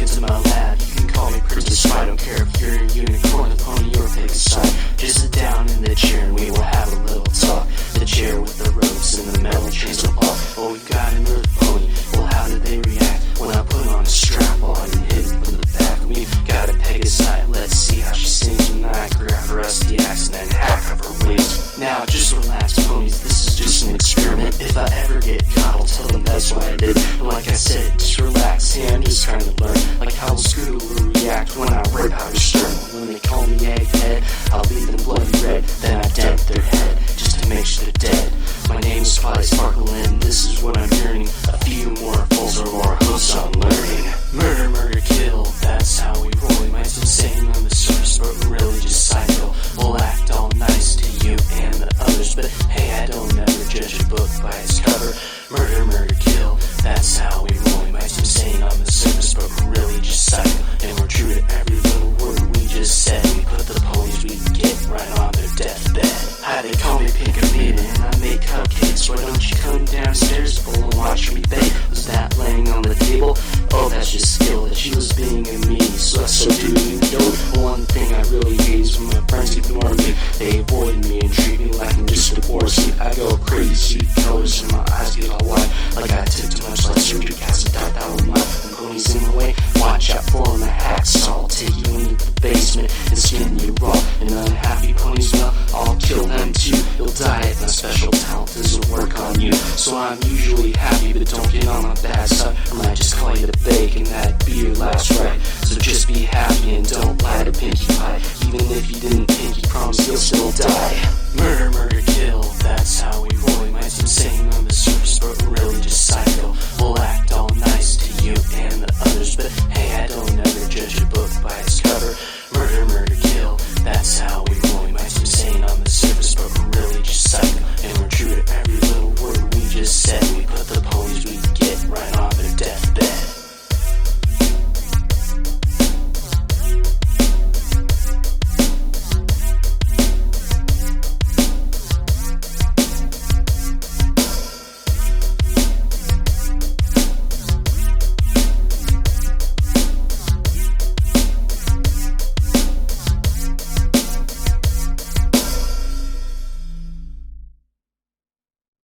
into my lab. You can call me Princess Spy, don't care if you're a unicorn, a pony, or pick a side. Just sit down in the chair and we will have a little talk. The chair with the ropes and the metal chains will pop. Oh, we got an earth pony. Well, how did they react when I put on a strap on and hit it from the back? We got a Pegasi, let's see how she sings when I grab her rusty axe and then hack up her wings. Now just relax, ponies, this is just an experiment. If I ever get caught, I'll tell them that's what I did. And like I said, just relax, yeah, I'm just trying to learn. Like how a scooter will react when I rip out her sternum. When they call me Egghead, I'll leave them bloody red. Then I dent their head, just to make sure they're dead. My name is Spotty Sparkle and this is what I'm yearning. A few more fools or more hooks on learning. Murder, murder, kill, that's how we roll. We might seem sane on the surface, but we're really just psycho. We'll act all nice to you and the others, but hey, I don't ever judge a book by its cover. Murder, murder, kill, that's how we roll. We might seem sane on the surface, but we're really just psycho. And we're true to every little word we just said. We put the ponies we get right on their deathbed. Hi, they call me Pink Amina and I make cupcakes. Why don't you come downstairs, full and watch me bake? Was that laying on the table? Oh, that's just skill that she was being a me. So do you know? One thing I really hate is when my friends ignore me. They avoid me and treat me like I'm just a borsy. I go crazy, colors in my eyes get all wide, like I took too much like surgery, cast a dot that one line. The ponies in the way, watch out for my hacksaw. I'll take you into the basement and skin you raw. And unhappy ponies, well, I'll kill them too. You'll die if my special talent doesn't work on you. So I'm usually happy, but don't get on my bad side, or I might just call you the bake and that'd be your last right. So just be happy and don't lie to Pinkie Pie. Even if you didn't pinky promise, you'll still die. Murder, murder, kill, that's how we roll. We might seem sane on the surface, but we're really just